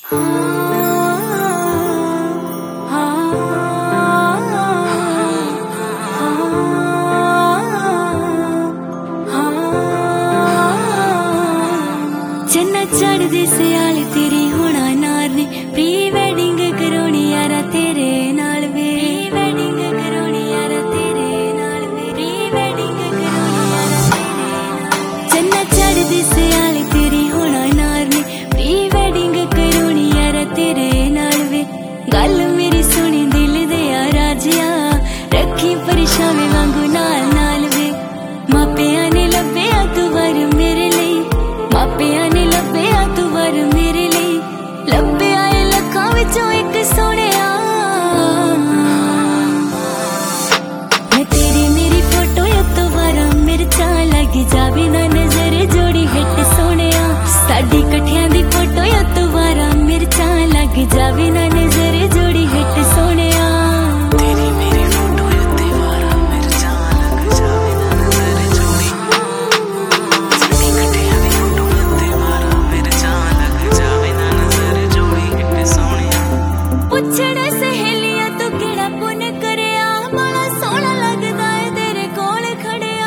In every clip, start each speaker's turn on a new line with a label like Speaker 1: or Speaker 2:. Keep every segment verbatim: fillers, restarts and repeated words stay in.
Speaker 1: चढ़दी सियाल तेरी होना नार ने प्री वेडिंग करोनी यारा तेरे नाल वे प्री वेडिंग करोनी यारा तेरे नाल वे प्री वेडिंग करोनी यारा तेरे नाल चन्ना चढ़दी सियाल तेरी होना नार ने प्री वेडिंग करोनी यारा तेरे नाल वे गल मेरी सुनी दिल दे राजिया रखी परेशानी वांगू नाल नाल वे मापिया ने लभ्या तू वर मेरे लिए मापिया ने लभ्या तू वर मेरे लिए लभ्या ए लखां विचों एक सोहणिया मैं तेरी मेरी फोटो तो वारा मिर्चा लग जावे ना नजर जोड़ी हिट सोहणिया साडी कठियां दी फोटो तो वारा मिर्चा लग जावे ना नजर जोड़ी हिट सोहणिया पुछड़े सहेलिया तू केड़ा पुन करया बड़ा सोहना लगदा है तेरे कोल खड़िया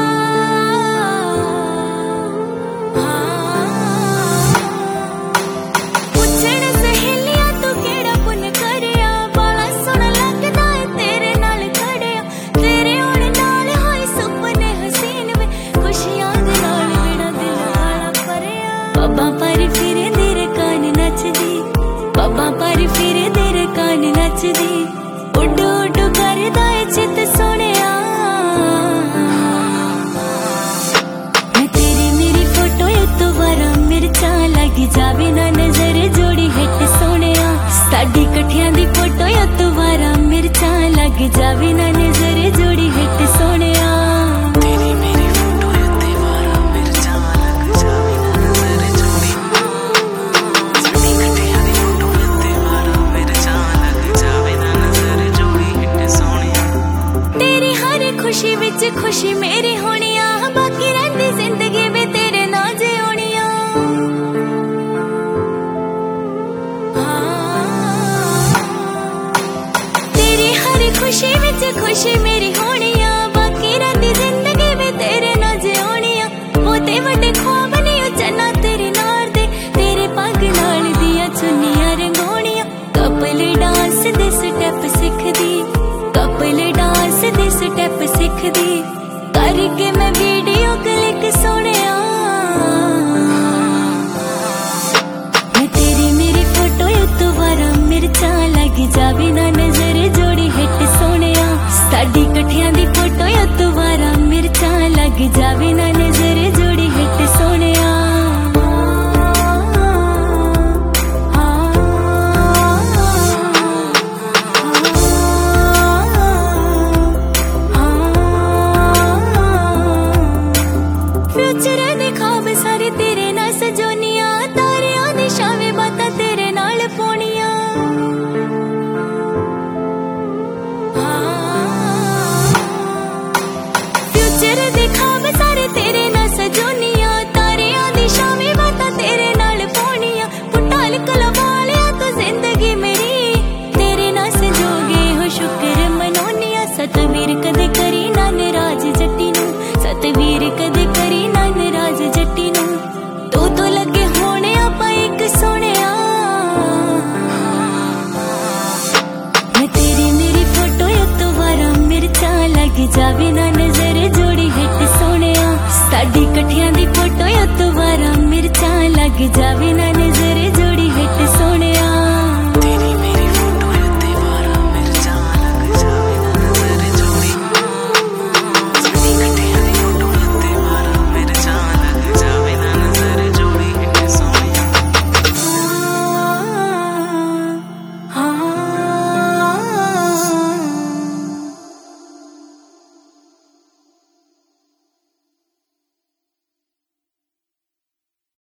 Speaker 1: पुछड़े सहेलिया तू केड़ा पुन करया बड़ा सोहना लगदा है तेरे नाल खड़िया तेरे होण नाल होई सुपने हसीन वे खुशियां दे नाल मेरा दिल वाला भरिया बाबा पर फिरे तेरे कान नचदी बाबा पर फिरे तेरे कान नचदी उड उड करदा ए चित सोहणिया मैं तेरी मेरी फोटो तो वारा मिर्चा लग जावे ना नजर जोड़ी हिट सोहणिया साडी कठियां दी फोटो तो वारा मिर्चा लग जावे ना नजर जोड़ी हिट सोहणिया खुशी विच खुशी मेरी होनिया बाकी रहंदी जिंदगी में तेरे ना जियोनिया तेरी हर खुशी विच खुशी मेरी होनिया बाकी रहंदी जिंदगी में तेरे ना जियोनिया मोते वड्डे ख्वाब नहीं चन्ना तेरे नार दे तेरे पग नाल दिया चुन्नियां रंगोनिया कपल डांस दे स्टेप सिखदी कपल डांस दे स्टेप सिखदी करके मैं वीडियो क्लिक सोहणिया मैं तेरी मेरी फोटो तो वारा मिर्चा लग जावे ना नजर जोड़ी हिट सोहणिया साडी कठियां दी फोटो तो वारा मिर्चा लग जावे ना नजर जोड़ी हिट सोहणिया फ्यूचर दे ख्वाब सारे तेरे नाल सजोनिया तारियां दी छावे बातां तेरे नाल पोनिया फ्यूचर दे ख्वाब सारे तेरे नाल सजोनिया तारियां दी छावे बातां तेरे नाल पोनिया पुटाल कला वालिया तो जिंदगी मेरी तेरे नाल सजोगे हो शुक्र मनोनिया सतवीर कदे करी ना नाराज जट्टी नू सतवीर कदे करी ना नाराज जट्टी नू तू तो लगे होने आपा एक सोहणिया मैं तेरी मेरी फोटो तो वारा मिर्चा लग जावे ना नजर जोड़ी हिट सोहणिया साडी कठियां दी फोटो तो वारा मिर्चा लग जावे ना